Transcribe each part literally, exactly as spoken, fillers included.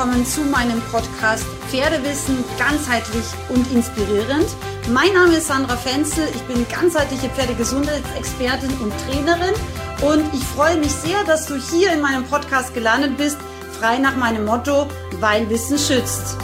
willkommen zu meinem Podcast Pferdewissen ganzheitlich und inspirierend. Mein Name ist Sandra Fenzel, ich bin ganzheitliche Pferdegesundheitsexpertin und Trainerin und ich freue mich sehr, dass du hier in meinem Podcast gelandet bist, frei nach meinem Motto, weil Wissen schützt.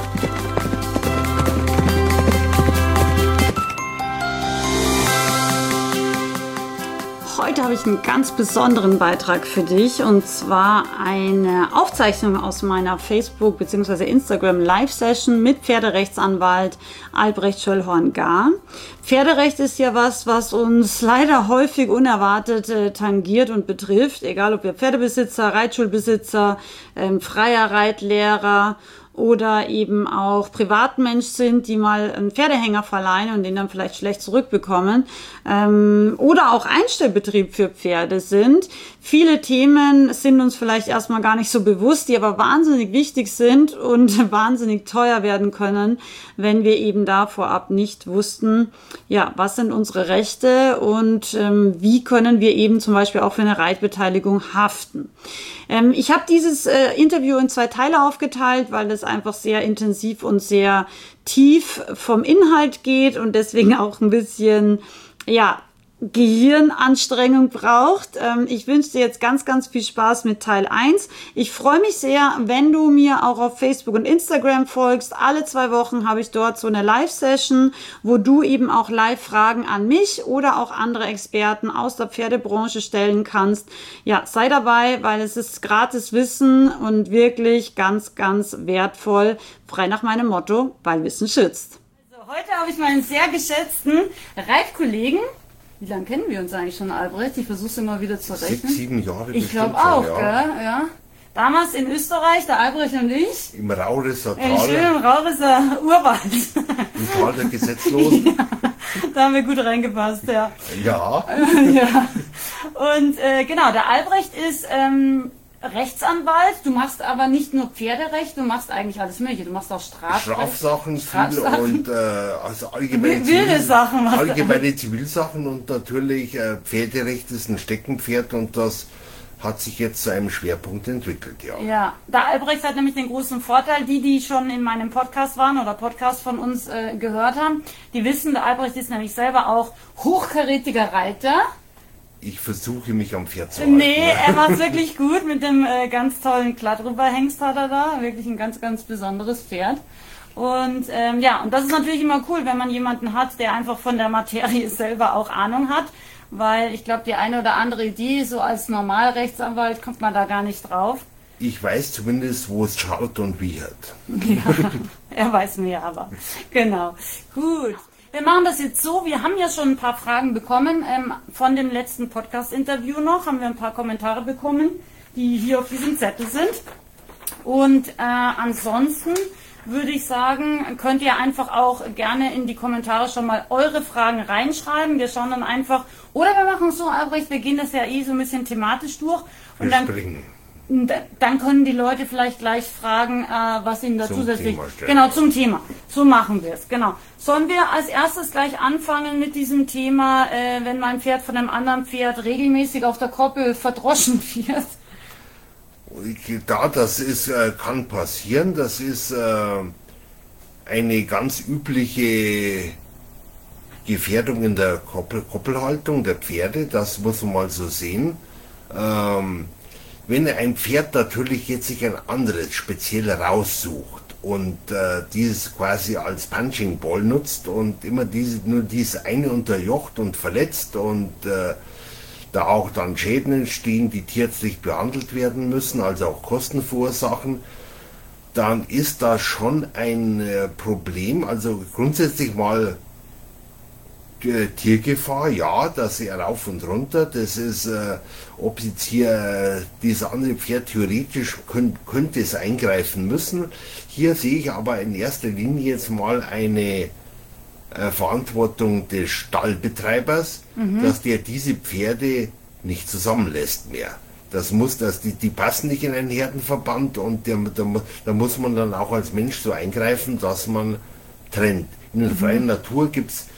Heute habe ich einen ganz besonderen Beitrag für dich und zwar eine Aufzeichnung aus meiner Facebook- bzw. Instagram-Live-Session mit Pferderechtsanwalt Albrecht Schöllhorn-Gar. Pferderecht ist ja was, was uns leider häufig unerwartet äh, tangiert und betrifft, egal ob wir Pferdebesitzer, Reitschulbesitzer, ähm, freier Reitlehrer oder eben auch Privatmensch sind, die mal einen Pferdehänger verleihen und den dann vielleicht schlecht zurückbekommen. Ähm, oder auch Einstellbetrieb für Pferde sind. Viele Themen sind uns vielleicht erstmal gar nicht so bewusst, die aber wahnsinnig wichtig sind und wahnsinnig teuer werden können, wenn wir eben da vorab nicht wussten, ja, was sind unsere Rechte und ähm, wie können wir eben zum Beispiel auch für eine Reitbeteiligung haften. Ähm, ich habe dieses äh, Interview in zwei Teile aufgeteilt, weil es einfach sehr intensiv und sehr tief vom Inhalt geht und deswegen auch ein bisschen, ja, Gehirnanstrengung braucht. Ähm, ich wünsche dir jetzt ganz, ganz viel Spaß mit Teil eins. Ich freue mich sehr, wenn du mir auch auf Facebook und Instagram folgst. Alle zwei Wochen habe ich dort so eine Live-Session, wo du eben auch Live-Fragen an mich oder auch andere Experten aus der Pferdebranche stellen kannst. Ja, sei dabei, weil es ist gratis Wissen und wirklich ganz, ganz wertvoll. Frei nach meinem Motto, weil Wissen schützt. Also heute habe ich meinen sehr geschätzten Reitkollegen. Wie lange kennen wir uns eigentlich schon, Albrecht? Ich versuche es immer wieder zu rechnen. Sechs, sieben Jahre. Ich glaube auch, schon, ja. Gell? Ja. Damals in Österreich, der Albrecht und ich. Im Raurisser Tal. Im schönen Raurisser Urwald. Im Tal der Gesetzlosen. Ja, da haben wir gut reingepasst, ja. Ja. Ja. Und äh, genau, der Albrecht ist ähm, Rechtsanwalt. Du machst aber nicht nur Pferderecht, du machst eigentlich alles Mögliche. Du machst auch Strafrecht. Strafsachen, Strafsachen. Viel und äh, also allgemeine, wilde Zivil, Sachen, allgemeine Zivilsachen und natürlich äh, Pferderecht ist ein Steckenpferd und das hat sich jetzt zu einem Schwerpunkt entwickelt, ja. Ja, der Albrecht hat nämlich den großen Vorteil, die, die schon in meinem Podcast waren oder Podcast von uns äh, gehört haben, die wissen, der Albrecht ist nämlich selber auch hochkarätiger Reiter. Ich versuche mich am Pferd zu halten. Nee, er macht wirklich gut mit dem äh, ganz tollen Klattrüberhengst hat er da. Wirklich ein ganz, ganz besonderes Pferd. Und ähm, ja, und das ist natürlich immer cool, wenn man jemanden hat, der einfach von der Materie selber auch Ahnung hat. Weil ich glaube, die eine oder andere Idee, so als Normalrechtsanwalt, kommt man da gar nicht drauf. Ich weiß zumindest, wo es schaut und wie hat. Ja, er weiß mehr aber. Genau. Gut. Wir machen das jetzt so, wir haben ja schon ein paar Fragen bekommen, ähm, von dem letzten Podcast-Interview noch, haben wir ein paar Kommentare bekommen, die hier auf diesem Zettel sind. Und äh, ansonsten würde ich sagen, könnt ihr einfach auch gerne in die Kommentare schon mal eure Fragen reinschreiben. Wir schauen dann einfach, oder wir machen es so, Albrecht, wir gehen das ja eh so ein bisschen thematisch durch. Und wir dann springen. Dann können die Leute vielleicht gleich fragen, äh, was ihnen da zum zusätzlich... Thema stellen. Genau, zum Thema. So machen wir es, genau. Sollen wir als erstes gleich anfangen mit diesem Thema, äh, wenn mein Pferd von einem anderen Pferd regelmäßig auf der Koppel verdroschen wird? Da, das ist, äh, kann passieren. Das ist äh, eine ganz übliche Gefährdung in der Koppel, Koppelhaltung der Pferde. Das muss man mal so sehen. Ähm, Wenn ein Pferd natürlich jetzt sich ein anderes speziell raussucht und äh, dieses quasi als Punching Ball nutzt und immer diese, nur dieses eine unterjocht und verletzt und äh, da auch dann Schäden entstehen, die tierärztlich behandelt werden müssen, also auch Kosten verursachen, dann ist das schon ein äh, Problem. Also grundsätzlich mal Tiergefahr, ja, das ist rauf und runter, das ist, äh, ob jetzt hier äh, dieses andere Pferd theoretisch könnt, könnte es eingreifen müssen. Hier sehe ich aber in erster Linie jetzt mal eine äh, Verantwortung des Stallbetreibers, mhm. dass der diese Pferde nicht zusammenlässt mehr. Das muss, das, die, die passen nicht in einen Herdenverband und der, da, da muss man dann auch als Mensch so eingreifen, dass man trennt. In der mhm. freien Natur gibt es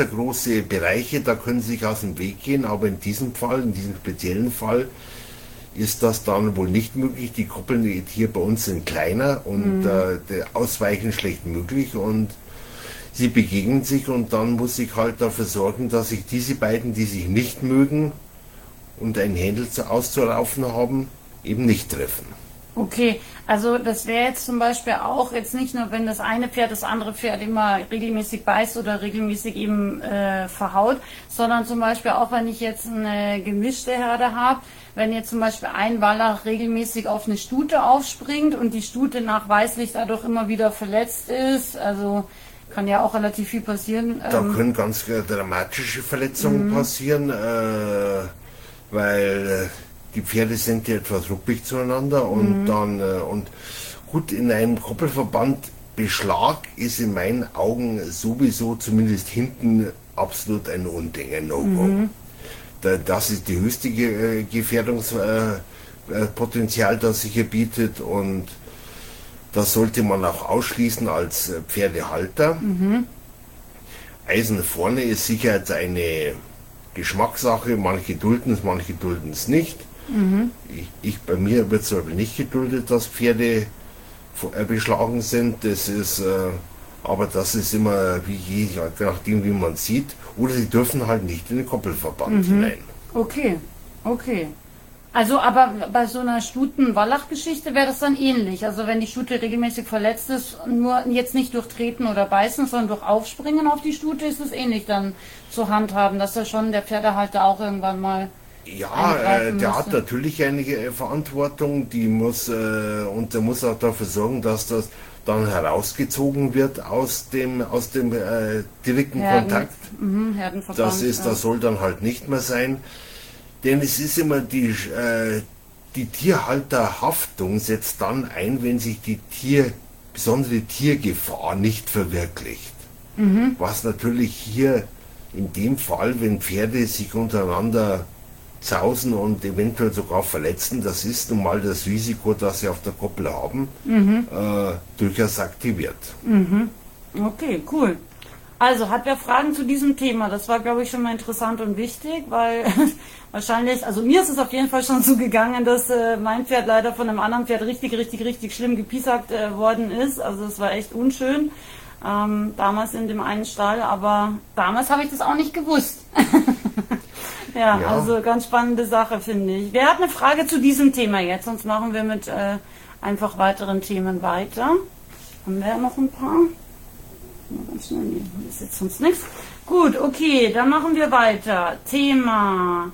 kilometergroße Bereiche, da können sie sich aus dem Weg gehen, aber in diesem Fall, in diesem speziellen Fall, ist das dann wohl nicht möglich. Die Koppeln hier bei uns sind kleiner und mhm. äh, der Ausweichen schlecht möglich und sie begegnen sich und dann muss ich halt dafür sorgen, dass ich diese beiden, die sich nicht mögen und ein Händel zu, auszuraufen haben, eben nicht treffen. Okay, also das wäre jetzt zum Beispiel auch jetzt nicht nur, wenn das eine Pferd das andere Pferd immer regelmäßig beißt oder regelmäßig eben äh, verhaut, sondern zum Beispiel auch, wenn ich jetzt eine gemischte Herde habe, wenn jetzt zum Beispiel ein Wallach regelmäßig auf eine Stute aufspringt und die Stute nachweislich dadurch immer wieder verletzt ist, also kann ja auch relativ viel passieren. Da ähm, können ganz äh, dramatische Verletzungen mhm. passieren, äh, weil äh, die Pferde sind ja etwas ruppig zueinander und mhm. dann, äh, und gut, in einem Koppelverband Beschlag ist in meinen Augen sowieso zumindest hinten absolut ein Unding, ein No-Go. Mhm. Da, das ist die höchste Ge- Gefährdungspotenzial, äh, das sich hier bietet und das sollte man auch ausschließen als Pferdehalter. Mhm. Eisen vorne ist sicher jetzt eine Geschmackssache, manche dulden es, manche dulden es nicht. Mhm. Ich, ich, bei mir wird es aber nicht geduldet, dass Pferde beschlagen sind. Das ist, äh, aber das ist immer wie je nachdem, wie man sieht. Oder sie dürfen halt nicht in den Koppelverband mhm. hinein. Okay, okay. Also, aber bei so einer Stuten-Wallach-Geschichte wäre das dann ähnlich. Also, wenn die Stute regelmäßig verletzt ist, nur jetzt nicht durch Treten oder Beißen, sondern durch Aufspringen auf die Stute, ist es ähnlich dann zu handhaben, dass da schon der Pferdehalter auch irgendwann mal. Ja, äh, der hat natürlich eine äh, Verantwortung, die muss, äh, und der muss auch dafür sorgen, dass das dann herausgezogen wird aus dem, aus dem äh, direkten Herden, Kontakt. Mh, das ist, ja. das soll dann halt nicht mehr sein. Denn es ist immer die, äh, die Tierhalterhaftung setzt dann ein, wenn sich die Tier, besondere Tiergefahr nicht verwirklicht. Mhm. Was natürlich hier in dem Fall, wenn Pferde sich untereinander zausen und eventuell sogar verletzen, das ist nun mal das Risiko, das sie auf der Koppel haben, mhm. äh, durchaus aktiviert. Mhm. Okay, cool. Also, hat wer Fragen zu diesem Thema? Das war, glaube ich, schon mal interessant und wichtig, weil wahrscheinlich, also mir ist es auf jeden Fall schon so gegangen, dass äh, mein Pferd leider von einem anderen Pferd richtig, richtig, richtig schlimm gepiesackt äh, worden ist. Also es war echt unschön, ähm, damals in dem einen Stall, aber damals habe ich das auch nicht gewusst. ja, ja, also ganz spannende Sache, finde ich. Wer hat eine Frage zu diesem Thema jetzt? Sonst machen wir mit äh, einfach weiteren Themen weiter. Haben wir ja noch ein paar? Ganz schnell, nee, das ist jetzt sonst nichts. Gut, okay, dann machen wir weiter. Thema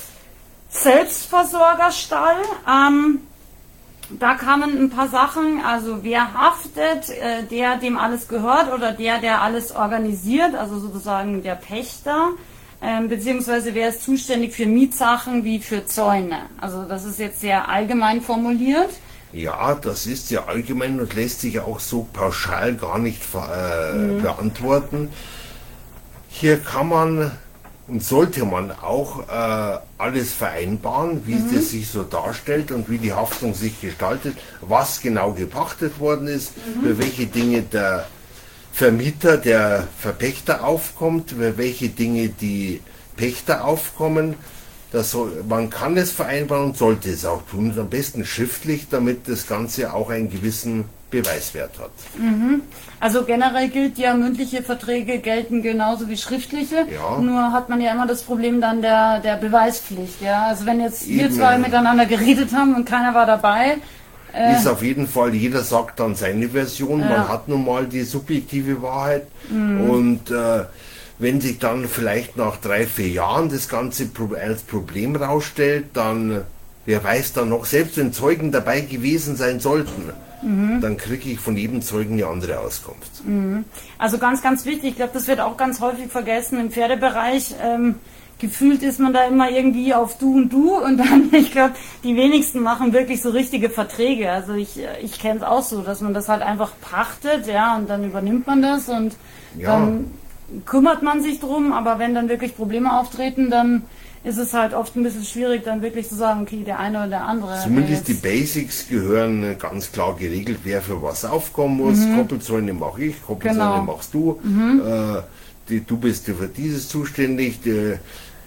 Selbstversorgerstall. Ähm, da kamen ein paar Sachen, also wer haftet, äh, der dem alles gehört oder der, der alles organisiert, also sozusagen der Pächter, ähm, beziehungsweise wer ist zuständig für Mietsachen wie für Zäune. Also das ist jetzt sehr allgemein formuliert. Ja, das ist ja allgemein und lässt sich auch so pauschal gar nicht äh, mhm. beantworten. Hier kann man und sollte man auch äh, alles vereinbaren, wie mhm. es sich so darstellt und wie die Haftung sich gestaltet, was genau gepachtet worden ist, mhm. für welche Dinge der Vermieter, der Verpächter aufkommt, für welche Dinge die Pächter aufkommen. Das soll, man kann es vereinbaren und sollte es auch tun, am besten schriftlich, damit das Ganze auch einen gewissen Beweiswert hat. Mhm. Also generell gilt ja, mündliche Verträge gelten genauso wie schriftliche, ja. Nur hat man ja immer das Problem dann der, der Beweispflicht. Ja? Also wenn jetzt Eben, wir zwei miteinander geredet haben und keiner war dabei, äh, ist auf jeden Fall, jeder sagt dann seine Version, ja. Man hat nun mal die subjektive Wahrheit mhm. und äh, wenn sich dann vielleicht nach drei, vier Jahren das Ganze als Problem rausstellt, dann, wer weiß dann noch, selbst wenn Zeugen dabei gewesen sein sollten, mhm. dann kriege ich von jedem Zeugen eine andere Auskunft. Mhm. Also ganz, ganz wichtig, ich glaube, das wird auch ganz häufig vergessen im Pferdebereich. Ähm, gefühlt ist man da immer irgendwie auf Du und Du und dann, ich glaube, die wenigsten machen wirklich so richtige Verträge. Also ich, ich kenne es auch so, dass man das halt einfach pachtet, ja, und dann übernimmt man das und ja. dann kümmert man sich drum, aber wenn dann wirklich Probleme auftreten, dann ist es halt oft ein bisschen schwierig, dann wirklich zu sagen, okay, der eine oder der andere. Zumindest die Basics gehören ganz klar geregelt, wer für was aufkommen muss. Mhm. Koppelzäune mache ich, Koppelzäune genau. machst du. Mhm. Äh, die, du bist für dieses zuständig. Die,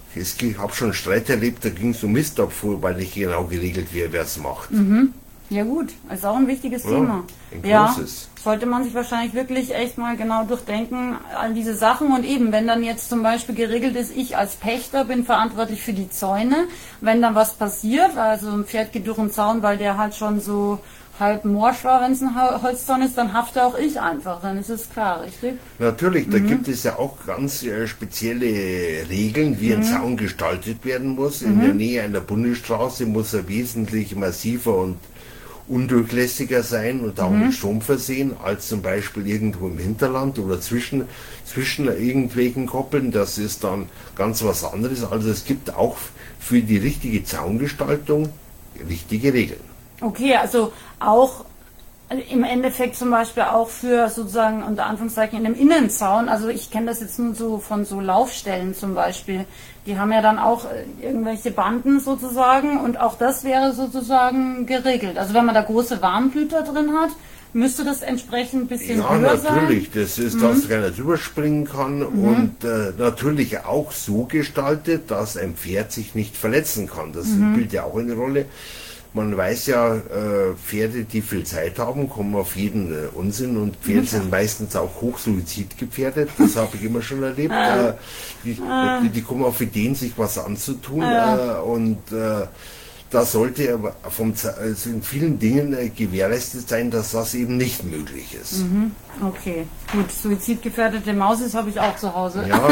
Ich habe schon Streit erlebt, da ging es um Mistabfuhr, weil nicht genau geregelt wird, wer es macht. Mhm. Ja gut, ist auch ein wichtiges Ja, Thema. ein Ja, großes. sollte man sich wahrscheinlich wirklich echt mal genau durchdenken, all diese Sachen. Und eben, wenn dann jetzt zum Beispiel geregelt ist, ich als Pächter bin verantwortlich für die Zäune, wenn dann was passiert, also ein Pferd geht durch den Zaun, weil der halt schon so halb morsch war, wenn es ein Hol- Holzzaun ist, dann hafte auch ich einfach, dann ist es klar, richtig? Natürlich, da gibt es ja auch ganz äh, spezielle Regeln, wie ein Zaun gestaltet werden muss. In der Nähe einer Bundesstraße muss er wesentlich massiver und undurchlässiger sein und auch mit Strom versehen, als zum Beispiel irgendwo im Hinterland oder zwischen, zwischen irgendwelchen Koppeln. Das ist dann ganz was anderes. Also es gibt auch für die richtige Zaungestaltung richtige Regeln. Okay, also auch im Endeffekt zum Beispiel auch für sozusagen unter Anführungszeichen in einem Innenzaun, also ich kenne das jetzt nur so von so Laufstellen zum Beispiel, die haben ja dann auch äh, irgendwelche Banden sozusagen und auch das wäre sozusagen geregelt. Also wenn man da große Warmblüter drin hat, müsste das entsprechend ein bisschen Ja, höher sein? natürlich, das ist, dass keiner drüber springen kann und äh, natürlich auch so gestaltet, dass ein Pferd sich nicht verletzen kann. Das spielt ja auch eine Rolle. Man weiß ja, äh, Pferde, die viel Zeit haben, kommen auf jeden äh, Unsinn und Pferde sind meistens auch hochsuizidgefährdet. Das habe ich immer schon erlebt. Äh, die, die, die kommen auf Ideen, sich was anzutun äh, und äh, da sollte aber vom, also in vielen Dingen äh, gewährleistet sein, dass das eben nicht möglich ist. Mhm. Okay, gut. Suizidgefährdete Mausis habe ich auch zu Hause. Ja,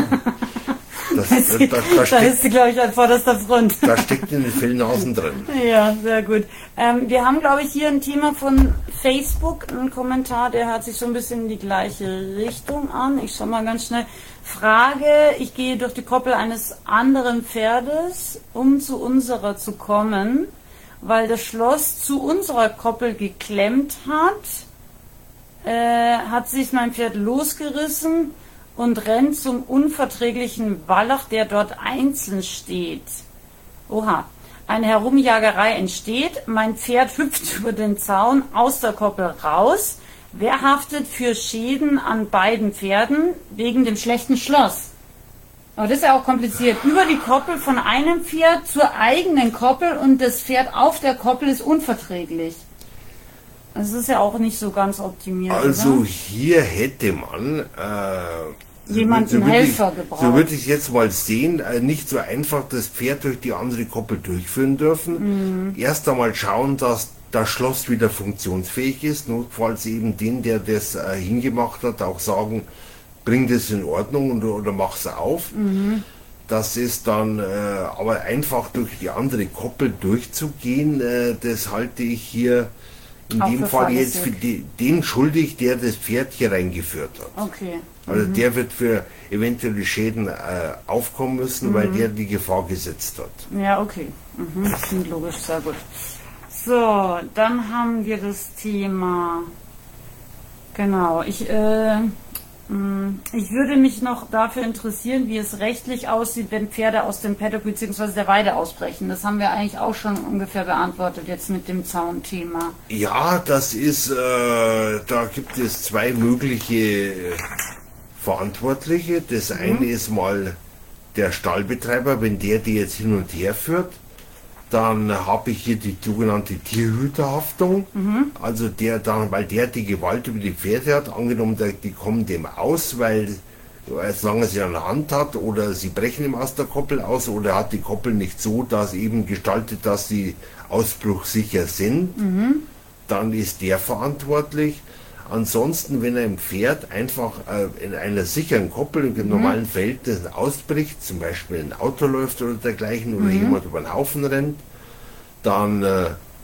das, Das, da, da, da, da steckt, ist sie, glaube ich, an vorderster Front. da steckt in den Fellnasen drin. Ja, sehr gut. Ähm, wir haben, glaube ich, hier ein Thema von Facebook, einen Kommentar, der hört sich so ein bisschen in die gleiche Richtung an. Ich schaue mal ganz schnell. Frage, ich gehe durch die Koppel eines anderen Pferdes, um zu unserer zu kommen, weil das Schloss zu unserer Koppel geklemmt hat, äh, hat sich mein Pferd losgerissen und rennt zum unverträglichen Wallach, der dort einzeln steht. Oha. Eine Herumjagerei entsteht, mein Pferd hüpft über den Zaun aus der Koppel raus. Wer haftet für Schäden an beiden Pferden wegen dem schlechten Schloss? Aber das ist ja auch kompliziert. Über die Koppel von einem Pferd zur eigenen Koppel und das Pferd auf der Koppel ist unverträglich. Das ist ja auch nicht so ganz optimiert. Also oder? hier hätte man äh, Jemanden so würde Helfer ich, gebraucht. So würde ich jetzt mal sehen, äh, nicht so einfach das Pferd durch die andere Koppel durchführen dürfen. Mhm. Erst einmal schauen, dass das Schloss wieder funktionsfähig ist. Notfalls eben den, der das äh, hingemacht hat, auch sagen, bring das in Ordnung und, oder mach's auf. Mhm. Das ist dann, äh, aber einfach durch die andere Koppel durchzugehen, äh, das halte ich hier in Auch dem für Fall jetzt für fahrlässig. die, den schuldig, der das Pferd hier reingeführt hat. Okay. Also der wird für eventuelle Schäden äh, aufkommen müssen, weil der die Gefahr gesetzt hat. Ja, okay. Mhm. Das klingt logisch, sehr gut. So, dann haben wir das Thema. Genau, ich, äh, mh, ich würde mich noch dafür interessieren, wie es rechtlich aussieht, wenn Pferde aus dem Paddock bzw. der Weide ausbrechen. Das haben wir eigentlich auch schon ungefähr beantwortet jetzt mit dem Zaunthema. Ja, das ist, äh, da gibt es zwei mögliche Verantwortliche. Das eine ist mal der Stallbetreiber, wenn der die jetzt hin und her führt. Dann habe ich hier die sogenannte Tierhüterhaftung, mhm. also der dann, weil der die Gewalt über die Pferde hat, angenommen, der, die kommen dem aus, weil solange er sie an der Hand hat oder sie brechen ihm aus der Koppel aus oder hat die Koppel nicht so, dass eben gestaltet, dass sie ausbruchsicher sind, mhm. dann ist der verantwortlich. Ansonsten, wenn ein Pferd einfach äh, in einer sicheren Koppel im mhm. normalen Verhältnis ausbricht, zum Beispiel ein Auto läuft oder dergleichen oder mhm. jemand über den Haufen rennt, dann äh,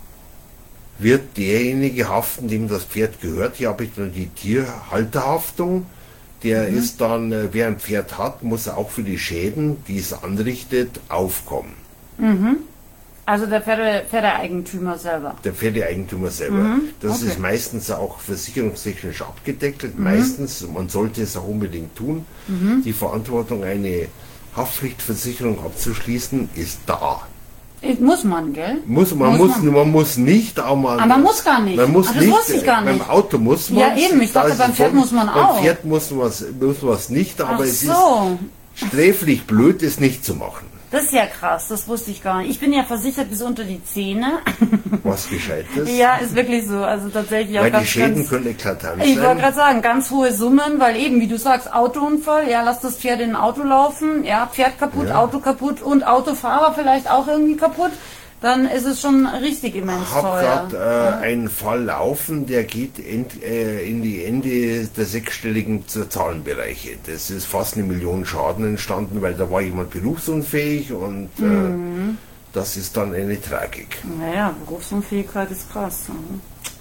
wird derjenige haften, dem das Pferd gehört. Hier habe ich dann die Tierhalterhaftung. Der mhm. ist dann, äh, wer ein Pferd hat, muss auch für die Schäden, die es anrichtet, aufkommen. Mhm. Also der Pferde, Pferdeeigentümer selber. Der Pferdeeigentümer selber. Mhm, das okay. ist meistens auch versicherungstechnisch abgedeckelt. Mhm. Meistens, man sollte es auch unbedingt tun. Mhm. Die Verantwortung, eine Haftpflichtversicherung abzuschließen, ist da. Muss man, gell? Muss, man, muss, muss man. man muss nicht, aber man, aber man muss gar nicht. Man muss Ach, das nicht. wusste ich gar nicht. Beim Auto muss man. Ja, eben, ich dachte, beim Pferd muss man auch. Beim Pferd muss man es muss nicht, aber Ach es so. ist sträflich blöd, es nicht zu machen. Das ist ja krass, das wusste ich gar nicht. Ich bin ja versichert bis unter die Zähne. Was Gescheites? Ja, ist wirklich so. Also tatsächlich auch weil ganz, die Schäden ganz, können eklatant sein. Ich wollte gerade sagen, ganz hohe Summen, weil eben, wie du sagst, Autounfall, ja, lass das Pferd in ein Auto laufen, ja, Pferd kaputt, Ja. Auto kaputt und Autofahrer vielleicht auch irgendwie kaputt. Dann ist es schon richtig immens Ich habe teuer. gerade äh, einen Fall laufen, der geht end, äh, in die Ende der sechsstelligen Zahlenbereiche. Das ist fast eine Million Schaden entstanden, weil da war jemand berufsunfähig und äh, Mhm. das ist dann eine Tragik. Naja, Berufsunfähigkeit ist krass. Mhm.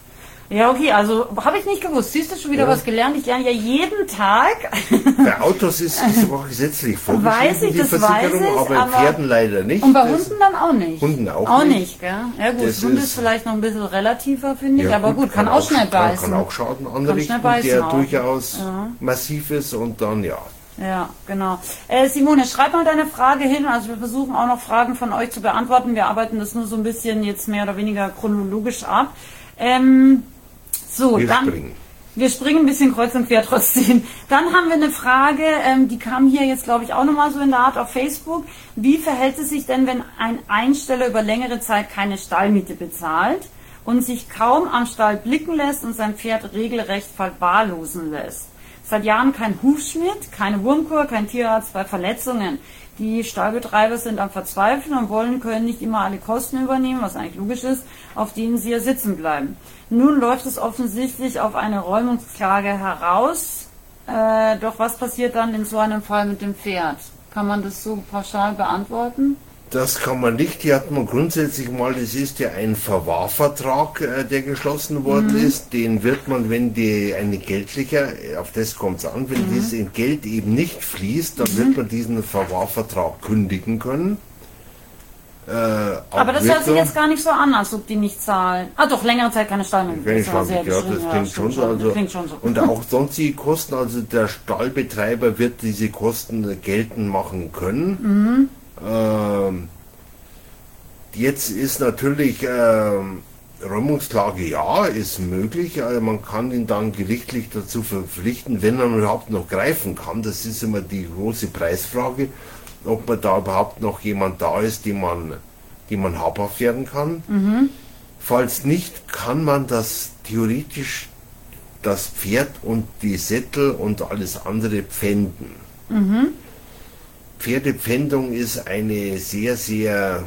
Ja, okay, also habe ich nicht gewusst. Siehst du schon wieder Ja. was gelernt? Ich lerne ja jeden Tag. Bei Autos ist es sogar gesetzlich vorgeschrieben, Weiß ich, die das Versicherung, weiß ich, aber bei aber- Pferden leider nicht. Und bei Das- Hunden dann auch nicht. Hunden auch Auch nicht. nicht, gell? Ja gut, Das Hund ist- ist vielleicht noch ein bisschen relativer, finde ich, Ja, aber gut, kann, auch schnell kann, beißen. Kann auch Schaden anrichten, schnell beißen der auch. durchaus Ja. massiv ist und dann ja. Ja, genau. Äh, Simone, schreib mal deine Frage hin. Also wir versuchen auch noch Fragen von euch zu beantworten. Wir arbeiten das nur so ein bisschen jetzt mehr oder weniger chronologisch ab. Ähm, so, Wir dann... springen. Wir springen ein bisschen kreuz und quer trotzdem. Dann haben wir eine Frage, ähm, die kam hier jetzt, glaube ich, auch nochmal so in der Art auf Facebook. Wie verhält es sich denn, wenn ein Einsteller über längere Zeit keine Stallmiete bezahlt und sich kaum am Stall blicken lässt und sein Pferd regelrecht verwahrlosen lässt? Seit Jahren kein Hufschmied, keine Wurmkur, kein Tierarzt bei Verletzungen. Die Stallbetreiber sind am Verzweifeln und wollen, können nicht immer alle Kosten übernehmen, was eigentlich logisch ist, auf denen sie ja sitzen bleiben. Nun läuft es offensichtlich auf eine Räumungsklage heraus. Äh, doch was passiert dann in so einem Fall mit dem Pferd? Kann man das so pauschal beantworten? Das kann man nicht. Hier hat man grundsätzlich mal, das ist ja ein Verwahrvertrag, äh, der geschlossen worden Mhm. ist. Den wird man, wenn die eine geldlicher, auf das kommt es an, wenn Mhm. dieses Geld eben nicht fließt, dann wird man diesen Verwahrvertrag kündigen können. Äh, Aber das hört sich Abwirkung- jetzt gar nicht so an, als ob die nicht zahlen. Ah doch, längere Zeit keine Stallmiete. Keine Das war sehr Schwankung, ja, beschrieben. das Ja, klingt stimmt schon so. Also, Klingt schon so. Und auch sonstige Kosten, also der Stallbetreiber wird diese Kosten geltend machen können. Mhm. Ähm, jetzt ist natürlich ähm, Räumungsklage, ja, ist möglich. Also man kann ihn dann gerichtlich dazu verpflichten, wenn er überhaupt noch greifen kann. Das ist immer die große Preisfrage, ob man da überhaupt noch jemand da ist, den man, den man habhaft werden kann. Mhm. Falls nicht, kann man das theoretisch, das Pferd und die Sättel und alles andere pfänden. Mhm. Pferdepfändung ist eine sehr, sehr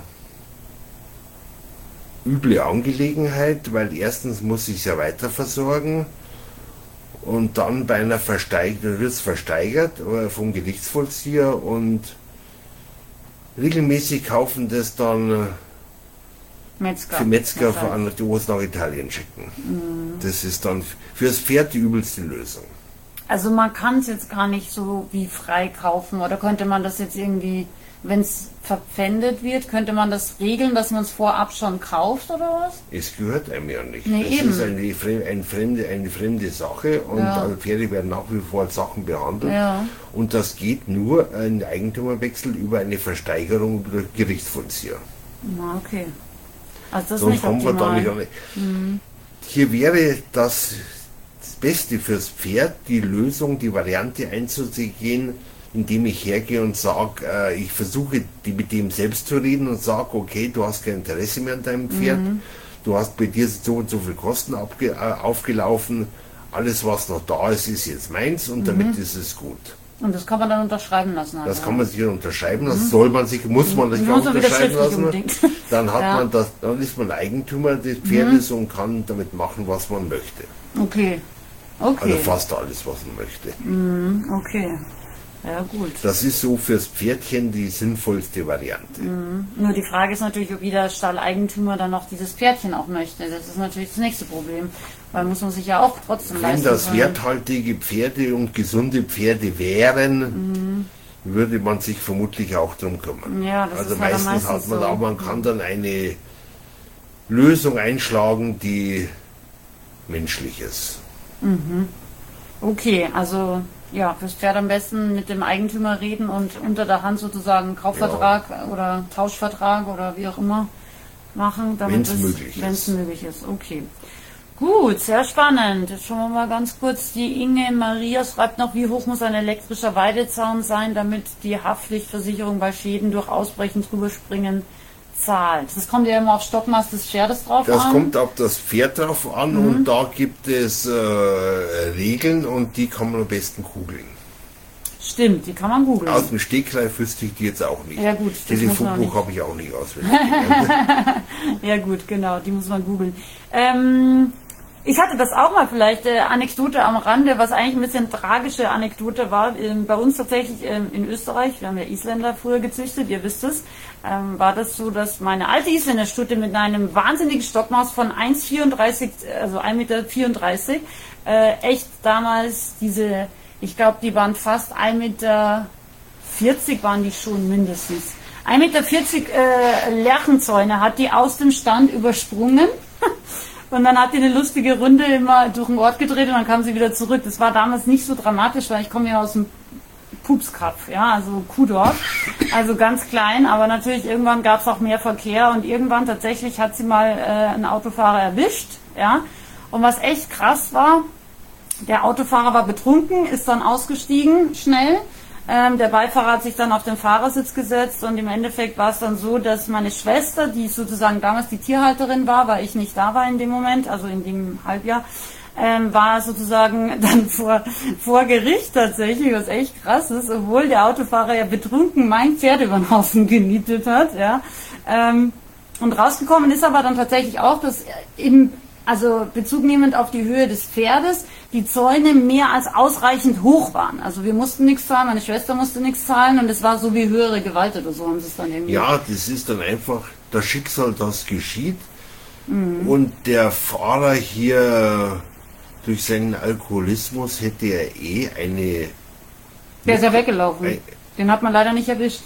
üble Angelegenheit, weil erstens muss ich es ja weiter versorgen und dann bei einer Versteigerung wird es versteigert äh, vom Gerichtsvollzieher und regelmäßig kaufen das dann äh, Metzger. für Metzger, Wahrscheinlich. die es nach Italien schicken. Das ist dann fürs Pferd die übelste Lösung. Also man kann es jetzt gar nicht so wie frei kaufen oder könnte man das jetzt irgendwie, wenn es verpfändet wird, könnte man das regeln, dass man es vorab schon kauft oder was? Es gehört einem ja nicht. Nee, es eben. ist eine, fre- ein fremde, eine fremde Sache und Ja. also Pferde werden nach wie vor als Sachen behandelt. Ja. Und das geht nur ein Eigentümerwechsel über eine Versteigerung durch Gerichtsvollzieher. Na, okay. Also das ist Sonst nicht kommen wir da optimal. nicht an. Hier wäre das, das Beste fürs Pferd, die Lösung, die Variante einzugehen, indem ich hergehe und sage, äh, ich versuche die mit dem selbst zu reden und sage, okay, du hast kein Interesse mehr an deinem Pferd, du hast bei dir so und so viel Kosten abge, äh, aufgelaufen, alles was noch da ist, ist jetzt meins und damit ist es gut. Und das kann man dann unterschreiben lassen. Das also. kann man sich ja unterschreiben lassen, soll man sich, muss man sich Muss auch man wieder unterschreiben schriftlich lassen. unbedingt. Dann hat Ja. man das, dann ist man Eigentümer des Pferdes und kann damit machen, was man möchte. Okay. Also Okay. fast alles, was man möchte. Okay. Ja, gut. Das ist so fürs Pferdchen die sinnvollste Variante. Nur die Frage ist natürlich, ob jeder Stalleigentümer dann noch dieses Pferdchen auch möchte. Das ist natürlich das nächste Problem. Weil muss man sich ja auch trotzdem Wenn leisten das können. werthaltige Pferde und gesunde Pferde wären, würde man sich vermutlich auch drum kümmern. Ja, das also ist halt am meistens hat meisten man, so. aber man kann dann eine Lösung einschlagen, die menschlich ist. Okay, also ja, fürs Pferd am besten mit dem Eigentümer reden und unter der Hand sozusagen einen Kaufvertrag oder Tauschvertrag oder wie auch immer machen, damit Wenn's es, möglich wenn es ist. möglich ist. Okay. Gut, sehr spannend. Jetzt schauen wir mal ganz kurz. Die Inge Maria schreibt noch, wie hoch muss ein elektrischer Weidezaun sein, damit die Haftpflichtversicherung bei Schäden durch Ausbrechen drüber springen zahlt. Das kommt ja immer auf Stockmaß des Pferdes drauf Das an. kommt auf das Pferd drauf an Mhm. und da gibt es äh, Regeln und die kann man am besten googeln. Stimmt, die kann man googeln. Aus dem Stegreif wüsste ich die jetzt auch nicht. Ja gut, das muss man Telefonbuch nicht. habe ich auch nicht auswendig. Ja gut, genau, die muss man googeln. Ähm, ich hatte das auch mal vielleicht, äh, Anekdote am Rande, was eigentlich ein bisschen tragische Anekdote war. Ähm, bei uns tatsächlich ähm, in Österreich, wir haben ja Isländer früher gezüchtet, ihr wisst es, ähm, war das so, dass meine alte Isländerstute mit einem wahnsinnigen Stockmaß von eins Komma vierunddreißig, also ein Meter vierunddreißig, äh, echt damals diese, ich glaube, die waren fast ein Meter vierzig waren die schon mindestens. ein Meter vierzig äh, Lerchenzäune hat die aus dem Stand übersprungen. Und dann hat die eine lustige Runde immer durch den Ort gedreht und dann kam sie wieder zurück. Das war damals nicht so dramatisch, weil ich komme ja aus dem Pupskrapf, ja, also Kuhdorf, also ganz klein, aber natürlich irgendwann gab es auch mehr Verkehr und irgendwann tatsächlich hat sie mal äh, einen Autofahrer erwischt, ja. Und was echt krass war, der Autofahrer war betrunken, ist dann ausgestiegen, schnell. Ähm, der Beifahrer hat sich dann auf den Fahrersitz gesetzt und im Endeffekt war es dann so, dass meine Schwester, die sozusagen damals die Tierhalterin war, weil ich nicht da war in dem Moment, also in dem Halbjahr, ähm, war sozusagen dann vor, vor Gericht tatsächlich, was echt krass ist, obwohl der Autofahrer ja betrunken mein Pferd über den Haufen genietet hat, ja. Ähm, und rausgekommen ist aber dann tatsächlich auch, dass im also Bezug nehmend auf die Höhe des Pferdes, die Zäune mehr als ausreichend hoch waren. Also wir mussten nichts zahlen, meine Schwester musste nichts zahlen und es war so wie höhere Gewalt oder so haben sie es dann irgendwie. Ja, das ist dann einfach das Schicksal, das geschieht. Mhm. Und der Fahrer hier durch seinen Alkoholismus hätte er eh eine... Der ist ja weggelaufen. Ein, Den hat man leider nicht erwischt.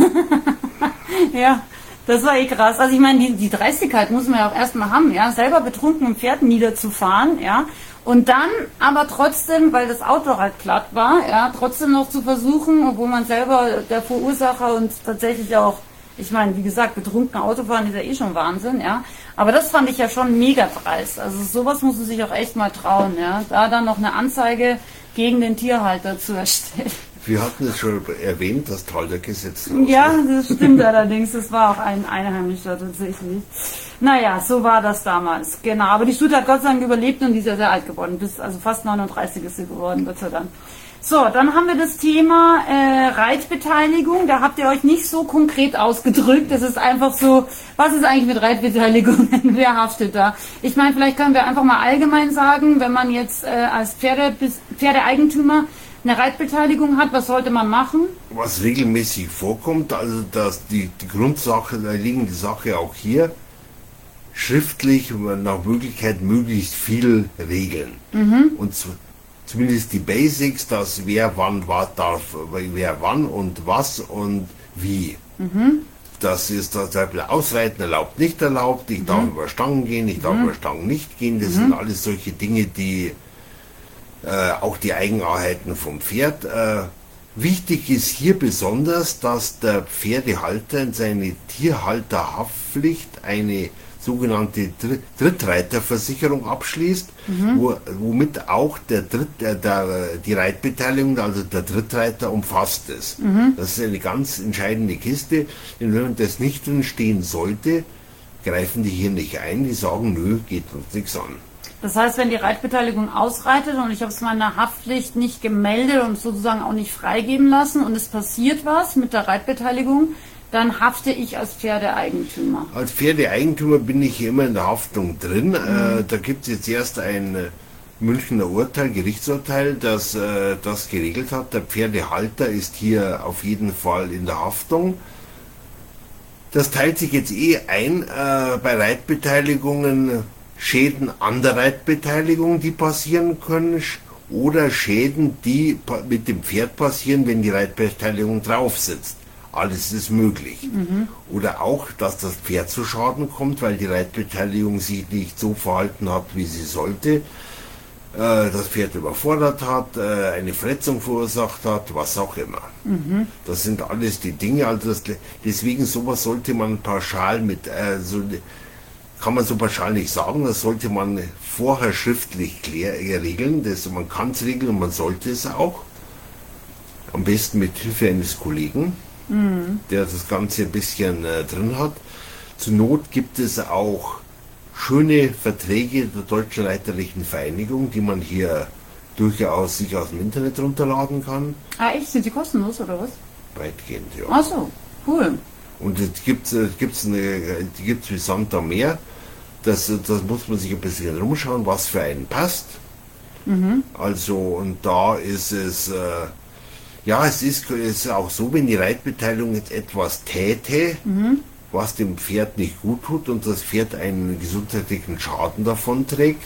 Ja. Das war eh krass. Also ich meine, die, die Dreistigkeit muss man ja auch erstmal haben, ja, selber betrunken ein Pferd niederzufahren, ja, und dann aber trotzdem, weil das Auto halt glatt war, ja, trotzdem noch zu versuchen, obwohl man selber der Verursacher und tatsächlich auch, ich meine, wie gesagt, betrunken Autofahren ist ja eh schon Wahnsinn, ja, aber das fand ich ja schon mega dreist. Also sowas muss man sich auch echt mal trauen, ja, da dann noch eine Anzeige gegen den Tierhalter zu erstellen. Wir hatten es schon erwähnt, das Taldergesetz. Ja, das stimmt allerdings. Das war auch ein Einheimischer tatsächlich. Naja, so war das damals. Genau, aber die Stute hat Gott sei Dank überlebt und die ist ja sehr alt geworden. Bis, also fast neununddreißig ist sie geworden, Gott sei Dank. So, dann haben wir das Thema äh, Reitbeteiligung. Da habt ihr euch nicht so konkret ausgedrückt. Das ist einfach so, was ist eigentlich mit Reitbeteiligung? Wer haftet da? Ich meine, vielleicht können wir einfach mal allgemein sagen, wenn man jetzt äh, als Pferde, Pferdeeigentümer eine Reitbeteiligung hat, was sollte man machen? Was regelmäßig vorkommt, also dass die, die Grundsache, da liegen die Sache auch hier, schriftlich nach Möglichkeit möglichst viel regeln. Mhm. Und zu, zumindest die Basics, dass wer wann was darf, wer wann und was und wie. Mhm. Das ist das Ausreiten erlaubt, nicht erlaubt, ich mhm. darf über Stangen gehen, ich darf mhm. über Stangen nicht gehen, das mhm. sind alles solche Dinge, die Äh, auch die Eigenarten vom Pferd. Äh, wichtig ist hier besonders, dass der Pferdehalter in seine Tierhalterhaftpflicht eine sogenannte Dr Drittreiterversicherung abschließt, mhm. wo, womit auch der Dritt, äh, der, die Reitbeteiligung, also der Drittreiter, umfasst ist. Mhm. Das ist eine ganz entscheidende Kiste, denn wenn das nicht drin stehen sollte, greifen die hier nicht ein, die sagen, nö, geht uns nichts an. Das heißt, wenn die Reitbeteiligung ausreitet und ich habe es meiner Haftpflicht nicht gemeldet und sozusagen auch nicht freigeben lassen und es passiert was mit der Reitbeteiligung, dann hafte ich als Pferdeeigentümer. Als Pferdeeigentümer bin ich hier immer in der Haftung drin. Mhm. Äh, da gibt es jetzt erst ein äh, Münchner Urteil, Gerichtsurteil, das äh, das geregelt hat. Der Pferdehalter ist hier auf jeden Fall in der Haftung. Das teilt sich jetzt eh ein äh, bei Reitbeteiligungen. Schäden an der Reitbeteiligung, die passieren können, oder Schäden, die mit dem Pferd passieren, wenn die Reitbeteiligung drauf sitzt. Alles ist möglich. Mhm. Oder auch, dass das Pferd zu Schaden kommt, weil die Reitbeteiligung sich nicht so verhalten hat, wie sie sollte. Äh, das Pferd überfordert hat, äh, eine Verletzung verursacht hat, was auch immer. Mhm. Das sind alles die Dinge. Also das, deswegen sowas sollte man pauschal mit äh, so kann man so pauschal nicht sagen. Das sollte man vorher schriftlich klär, äh, regeln. Das, man kann es regeln und man sollte es auch. Am besten mit Hilfe eines Kollegen, mhm. der das Ganze ein bisschen äh, drin hat. Zur Not gibt es auch schöne Verträge der Deutschen Reiterlichen Vereinigung, die man hier durchaus sich aus dem Internet runterladen kann. Ah, echt? Sind die kostenlos oder was? Weitgehend, ja. Ach so, cool. Und es gibt es die gibt's wie Sand am Meer. Das, das muss man sich ein bisschen rumschauen, was für einen passt. Mhm. Also, und da ist es, äh, ja, es ist, es ist auch so, wenn die Reitbeteiligung jetzt etwas täte, mhm. was dem Pferd nicht gut tut und das Pferd einen gesundheitlichen Schaden davon trägt,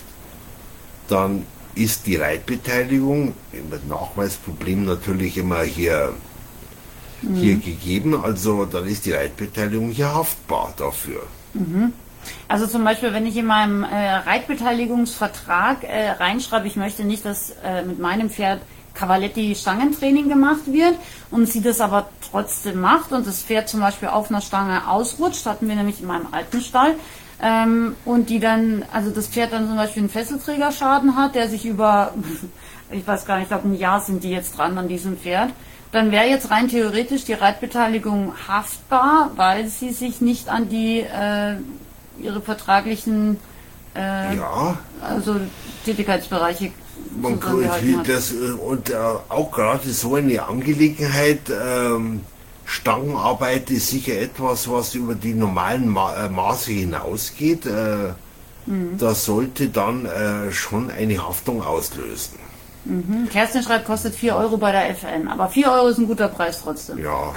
dann ist die Reitbeteiligung, mit Nachweisproblem natürlich immer hier, mhm. hier gegeben, also dann ist die Reitbeteiligung hier haftbar dafür. Mhm. Also zum Beispiel, wenn ich in meinem äh, Reitbeteiligungsvertrag äh, reinschreibe, ich möchte nicht, dass äh, mit meinem Pferd Cavaletti-Stangentraining gemacht wird und sie das aber trotzdem macht und das Pferd zum Beispiel auf einer Stange ausrutscht, hatten wir nämlich in meinem alten Stall, ähm, und die dann, also das Pferd dann zum Beispiel einen Fesselträgerschaden hat, der sich über, ich weiß gar nicht, ich glaube ein Jahr sind die jetzt dran an diesem Pferd, dann wäre jetzt rein theoretisch die Reitbeteiligung haftbar, weil sie sich nicht an die, äh, ihre vertraglichen, äh, ja. also Tätigkeitsbereiche Man kann, das, und äh, auch gerade so eine Angelegenheit, ähm, Stangenarbeit ist sicher etwas, was über die normalen Ma äh, Maße hinausgeht. Äh, mhm. Das sollte dann äh, schon eine Haftung auslösen. Mhm. Kerstin schreibt, kostet vier Euro bei der F N, aber vier Euro ist ein guter Preis trotzdem. Ja.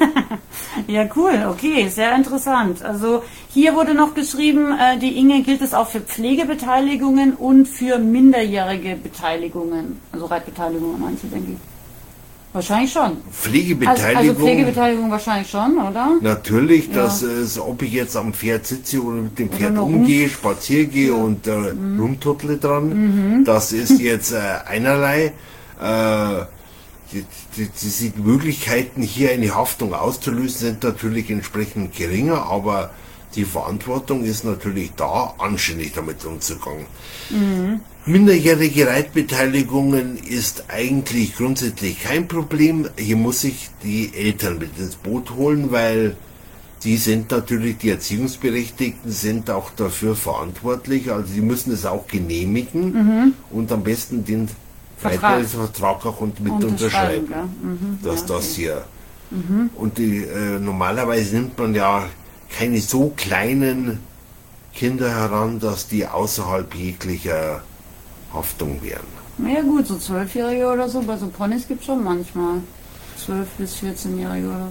Ja, cool, okay, sehr interessant. Also hier wurde noch geschrieben, äh, die Inge gilt es auch für Pflegebeteiligungen und für minderjährige Beteiligungen, also Reitbeteiligungen meinst du, denke ich. Wahrscheinlich schon. Pflegebeteiligung? Also, also Pflegebeteiligung wahrscheinlich schon, oder? Natürlich, ja. Das ist, ob ich jetzt am Pferd sitze oder mit dem Pferd umgehe, spazieren gehe ja. und äh, mhm. rumtuttle dran, mhm. das ist jetzt äh, einerlei. Äh, die, die, die, die Möglichkeiten, hier eine Haftung auszulösen, sind natürlich entsprechend geringer, aber die Verantwortung ist natürlich da, anständig damit umzugehen. Mhm. Minderjährige Reitbeteiligungen ist eigentlich grundsätzlich kein Problem. Hier muss ich die Eltern mit ins Boot holen, weil die sind natürlich, die Erziehungsberechtigten sind auch dafür verantwortlich. Also die müssen es auch genehmigen mhm. und am besten den Reitbeteiligung auch und mit unterschreiben, mhm. dass ja, okay. das hier. Mhm. Und die, äh, normalerweise nimmt man ja keine so kleinen Kinder heran, dass die außerhalb jeglicher Haftung wären. Na ja gut, so Zwölfjährige oder so, bei so Ponys gibt es schon manchmal. Zwölf- bis vierzehnjährige oder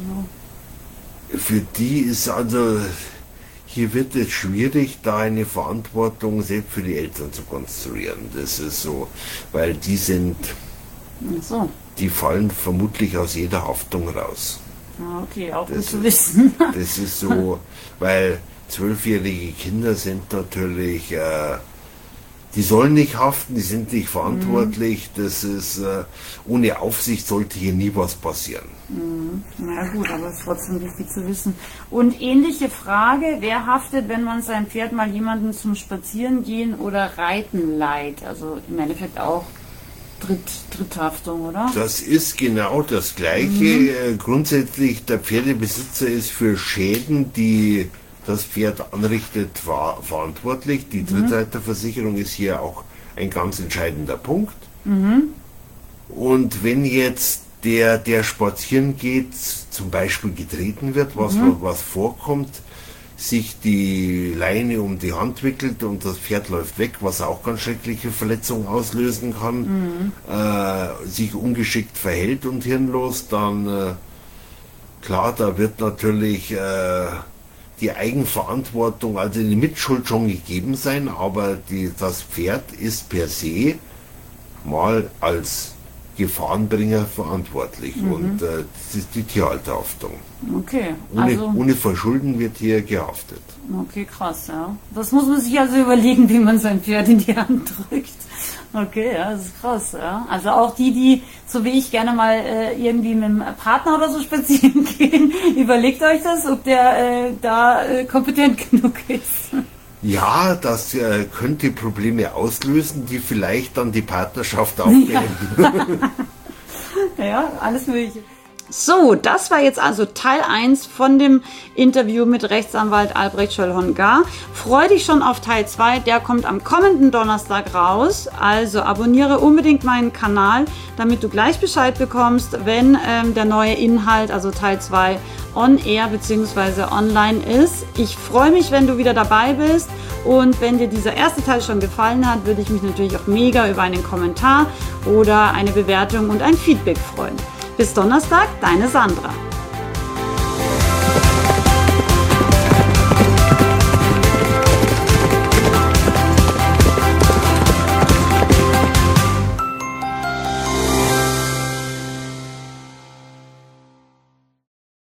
so. Für die ist also, hier wird es schwierig, da eine Verantwortung selbst für die Eltern zu konstruieren. Das ist so, weil die sind, ach so. Die fallen vermutlich aus jeder Haftung raus. Ah, okay, auch das gut zu ist, wissen. Das ist so, weil zwölfjährige Kinder sind natürlich, äh, die sollen nicht haften, die sind nicht verantwortlich, mhm. das ist, äh, ohne Aufsicht sollte hier nie was passieren. Mhm. Na gut, aber es ist trotzdem wichtig zu wissen. Und ähnliche Frage, wer haftet, wenn man sein Pferd mal jemanden zum Spazierengehen oder Reiten leiht? Also im Endeffekt auch Dritt, Dritthaftung, oder? Das ist genau das Gleiche. Mhm. Äh, grundsätzlich, der Pferdebesitzer ist für Schäden, die das Pferd anrichtet, ver verantwortlich. Die mhm. Drittreiterversicherung ist hier auch ein ganz entscheidender Punkt. Mhm. Und wenn jetzt der, der spazieren geht, zum Beispiel getreten wird, was, mhm. was vorkommt, sich die Leine um die Hand wickelt und das Pferd läuft weg, was auch ganz schreckliche Verletzungen auslösen kann, mhm. äh, sich ungeschickt verhält und hirnlos, dann äh, klar, da wird natürlich äh, die Eigenverantwortung, also die Mitschuld schon gegeben sein, aber die, das Pferd ist per se mal als Gefahrenbringer verantwortlich mhm. und äh, das ist die Tierhalterhaftung. Okay. Ohne, Also, ohne Verschulden wird hier gehaftet. Okay, krass, ja. Das muss man sich also überlegen, wie man sein Pferd in die Hand drückt. Okay, ja, das ist krass, ja. Also auch die, die, so wie ich, gerne mal äh, irgendwie mit einem Partner oder so spazieren gehen, überlegt euch das, ob der äh, da äh, kompetent genug ist. Ja, das äh, könnte Probleme auslösen, die vielleicht dann die Partnerschaft auch beenden. Ja, alles Mögliche. So, das war jetzt also Teil eins von dem Interview mit Rechtsanwalt Albrecht Schöll-Hongar. Freu dich schon auf Teil zwei, der kommt am kommenden Donnerstag raus. Also abonniere unbedingt meinen Kanal, damit du gleich Bescheid bekommst, wenn ähm, der neue Inhalt, also Teil zwei, on air bzw. online ist. Ich freue mich, wenn du wieder dabei bist, und wenn dir dieser erste Teil schon gefallen hat, würde ich mich natürlich auch mega über einen Kommentar oder eine Bewertung und ein Feedback freuen. Bis Donnerstag, deine Sandra.